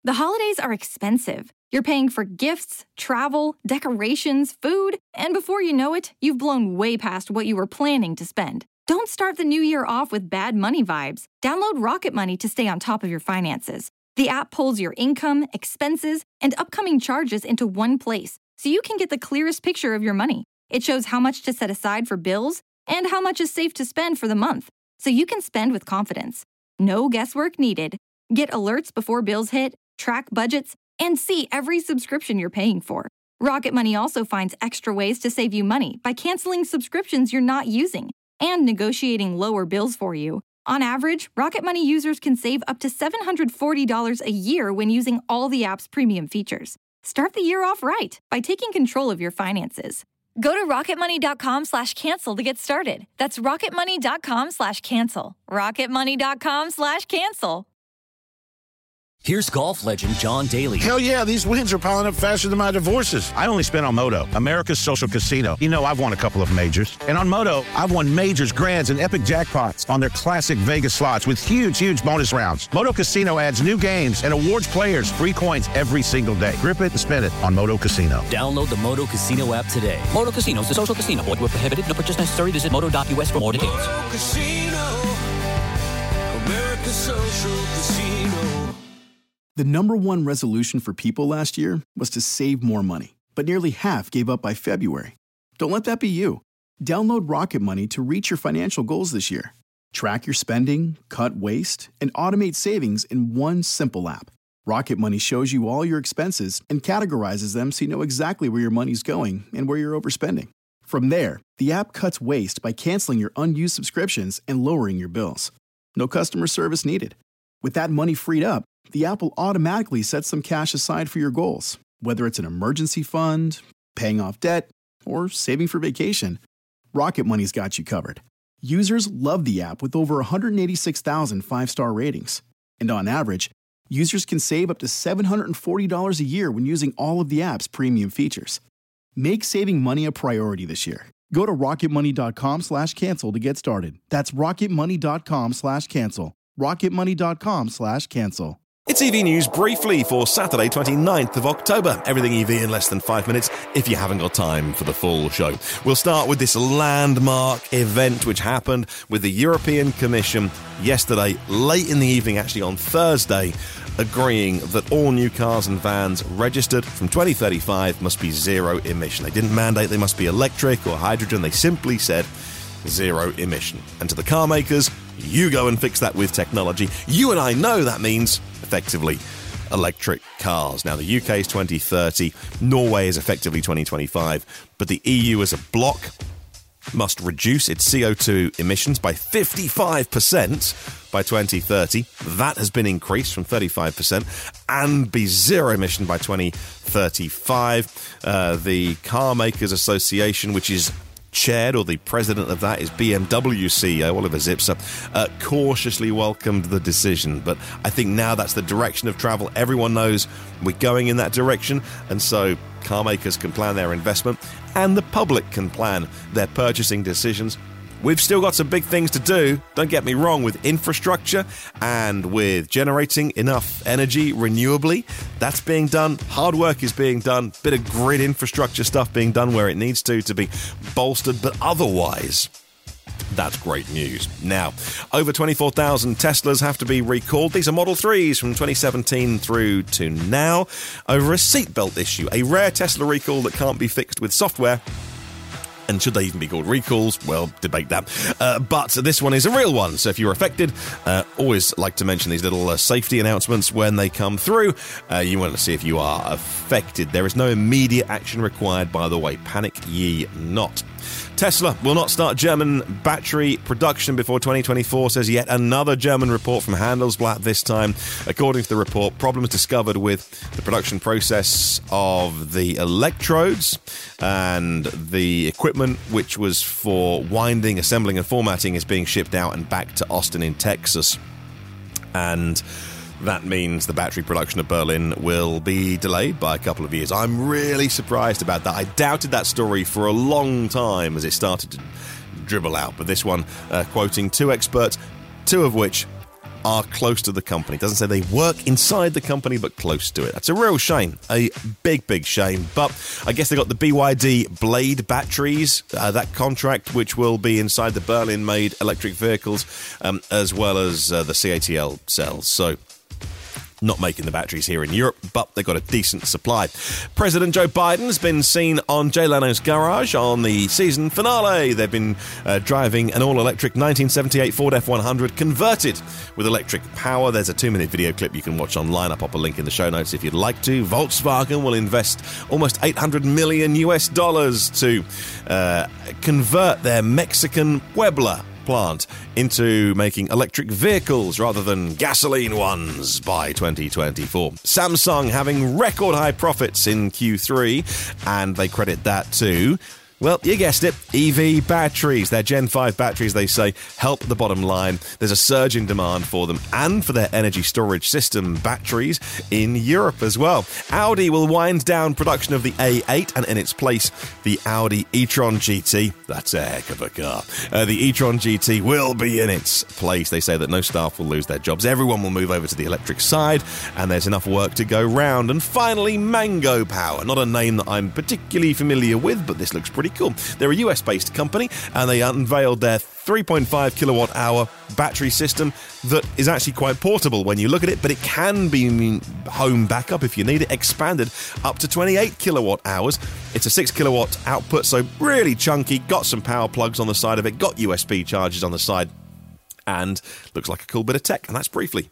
The holidays are expensive. You're paying for gifts, travel, decorations, food, and before you know it, you've blown way past what you were planning to spend. Don't start the new year off with bad money vibes. Download Rocket Money to stay on top of your finances. The app pulls your income, expenses, and upcoming charges into one place, so you can get the clearest picture of your money. It shows how much to set aside for bills and how much is safe to spend for the month, so you can spend with confidence. No guesswork needed. Get alerts before bills hit, track budgets, and see every subscription you're paying for. Rocket Money also finds extra ways to save you money by canceling subscriptions you're not using and negotiating lower bills for you. On average, Rocket Money users can save up to $740 a year when using all the app's premium features. Start the year off right by taking control of your finances. Go to rocketmoney.com/cancel to get started. That's rocketmoney.com/cancel. rocketmoney.com/cancel. Here's golf legend John Daly. Hell yeah, these wins are piling up faster than my divorces. I only spent on Moto, America's social casino. You know, I've won a couple of majors. And on Moto, I've won majors, grands, and epic jackpots on their classic Vegas slots with huge bonus rounds. Moto Casino adds new games and awards players free coins every single day. Grip it and spin it on Moto Casino. Download the Moto Casino app today. Moto Casino is a social casino. Void where prohibited. No purchase necessary. Visit moto.us for more details. Moto Casino, America's social casino. The number one resolution for people last year was to save more money, but nearly half gave up by February. Don't let that be you. Download Rocket Money to reach your financial goals this year. Track your spending, cut waste, and automate savings in one simple app. Rocket Money shows you all your expenses and categorizes them so you know exactly where your money's going and where you're overspending. From there, the app cuts waste by canceling your unused subscriptions and lowering your bills. No customer service needed. With that money freed up, the app will automatically set some cash aside for your goals, whether it's an emergency fund, paying off debt, or saving for vacation. Rocket Money's got you covered. Users love the app with over 186,000 five-star ratings. And on average, users can save up to $740 a year when using all of the app's premium features. Make saving money a priority this year. Go to rocketmoney.com/cancel to get started. That's rocketmoney.com/cancel. rocketmoney.com/cancel. It's EV News briefly for Saturday, 29th of October. Everything EV in less than 5 minutes if you haven't got time for the full show. We'll start with this landmark event which happened with the European Commission yesterday, late in the evening, actually on Thursday, agreeing that all new cars and vans registered from 2035 must be zero emission. They didn't mandate they must be electric or hydrogen. They simply said zero emission. And to the car makers, you go and fix that with technology. You and I know that means, effectively, electric cars. Now, the UK is 2030, Norway is effectively 2025, but the EU as a bloc must reduce its CO2 emissions by 55% by 2030. That has been increased from 35% and be zero emission by 2035. The Car Makers Association, which is chaired, or the president of that is BMW CEO Oliver Zipser, cautiously welcomed the decision. But I think now that's the direction of travel. Everyone knows we're going in that direction, and so car makers can plan their investment and the public can plan their purchasing decisions. We've still got some big things to do, don't get me wrong, with infrastructure and with generating enough energy renewably. That's being done. Hard work is being done. Bit of grid infrastructure stuff being done where it needs to be bolstered. But otherwise, that's great news. Now, over 24,000 Teslas have to be recalled. These are Model 3s from 2017 through to now over a seatbelt issue. A rare Tesla recall that can't be fixed with software. And should they even be called recalls? Well, debate that. But this one is a real one. So if you're affected, always like to mention these little safety announcements when they come through. You want to see if you are affected. There is no immediate action required, by the way. Panic ye not. Tesla will not start German battery production before 2024, says yet another German report from Handelsblatt this time. According to the report, problems discovered with the production process of the electrodes and the equipment which was for winding, assembling and formatting is being shipped out and back to Austin in Texas. And that means the battery production of Berlin will be delayed by a couple of years. I'm really surprised about that. I doubted that story for a long time as it started to dribble out. But this one, quoting two experts, two of which are close to the company. It doesn't say they work inside the company, but close to it. That's a real shame. A big, big shame. But I guess they got the BYD Blade batteries, that contract, which will be inside the Berlin-made electric vehicles, as well as the CATL cells. So not making the batteries here in Europe, but they've got a decent supply. President Joe Biden's been seen on Jay Leno's Garage on the season finale. They've been driving an all-electric 1978 Ford F-100 converted with electric power. There's a 2-minute video clip you can watch online. I'll pop a link in the show notes if you'd like to. Volkswagen will invest almost $800 million to convert their Mexican Puebla plant into making electric vehicles rather than gasoline ones by 2024. Samsung having record high profits in Q3, and they credit that to, well, you guessed it, EV batteries. Their Gen 5 batteries, they say, help the bottom line. There's a surge in demand for them and for their energy storage system batteries in Europe as well. Audi will wind down production of the A8 and in its place, the Audi e-tron GT. That's a heck of a car. The e-tron GT will be in its place. They say that no staff will lose their jobs. Everyone will move over to the electric side, and there's enough work to go round. And finally, Mango Power. Not a name that I'm particularly familiar with, but this looks pretty cool. They're a US-based company, and they unveiled their 3.5 kilowatt hour battery system that is actually quite portable when you look at it, but it can be home backup if you need it, expanded up to 28 kilowatt hours. It's a 6 kilowatt output, so really chunky, got some power plugs on the side of it, got USB chargers on the side, and looks like a cool bit of tech. And that's briefly.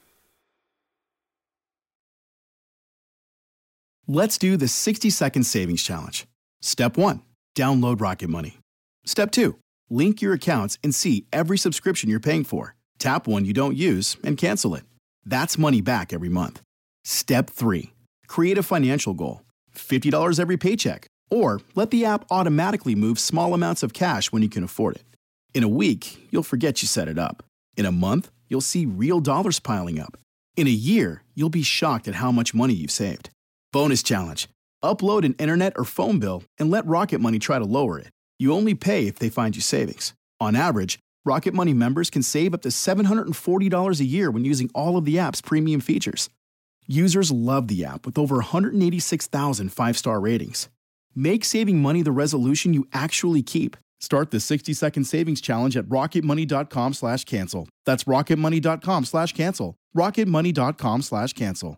Let's do the 60-second savings challenge. Step 1. Download Rocket Money. Step 2. Link your accounts and see every subscription you're paying for. Tap one you don't use and cancel it. That's money back every month. Step 3. Create a financial goal. $50 every paycheck. Or let the app automatically move small amounts of cash when you can afford it. In a week, you'll forget you set it up. In a month, you'll see real dollars piling up. In a year, you'll be shocked at how much money you've saved. Bonus challenge. Upload an internet or phone bill and let Rocket Money try to lower it. You only pay if they find you savings. On average, Rocket Money members can save up to $740 a year when using all of the app's premium features. Users love the app with over 186,000 5-star ratings. Make saving money the resolution you actually keep. Start the 60-second savings challenge at rocketmoney.com/cancel. That's rocketmoney.com/cancel. rocketmoney.com/cancel.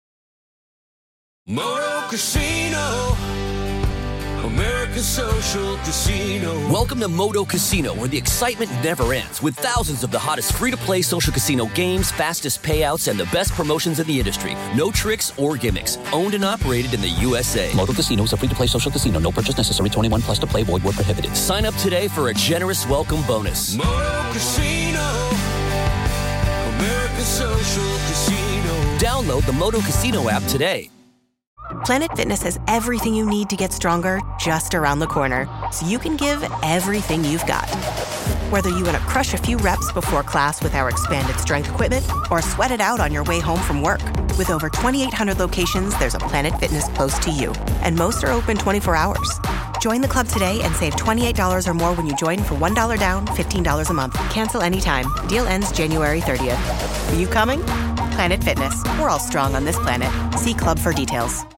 Moto Casino, America's social casino. Welcome to Moto Casino, where the excitement never ends, with thousands of the hottest free-to-play social casino games, fastest payouts, and the best promotions in the industry. No tricks or gimmicks. Owned and operated in the USA. Moto Casino is a free-to-play social casino. No purchase necessary. 21 plus to play. Void where prohibited. Sign up today for a generous welcome bonus. Moto Casino, America's social casino. Download the Moto Casino app today. Planet Fitness has everything you need to get stronger just around the corner, so you can give everything you've got. Whether you want to crush a few reps before class with our expanded strength equipment or sweat it out on your way home from work. With over 2,800 locations, there's a Planet Fitness close to you, and most are open 24 hours. Join the club today and save $28 or more when you join for $1 down, $15 a month. Cancel anytime. Deal ends January 30th. Are you coming? Planet Fitness. We're all strong on this planet. See club for details.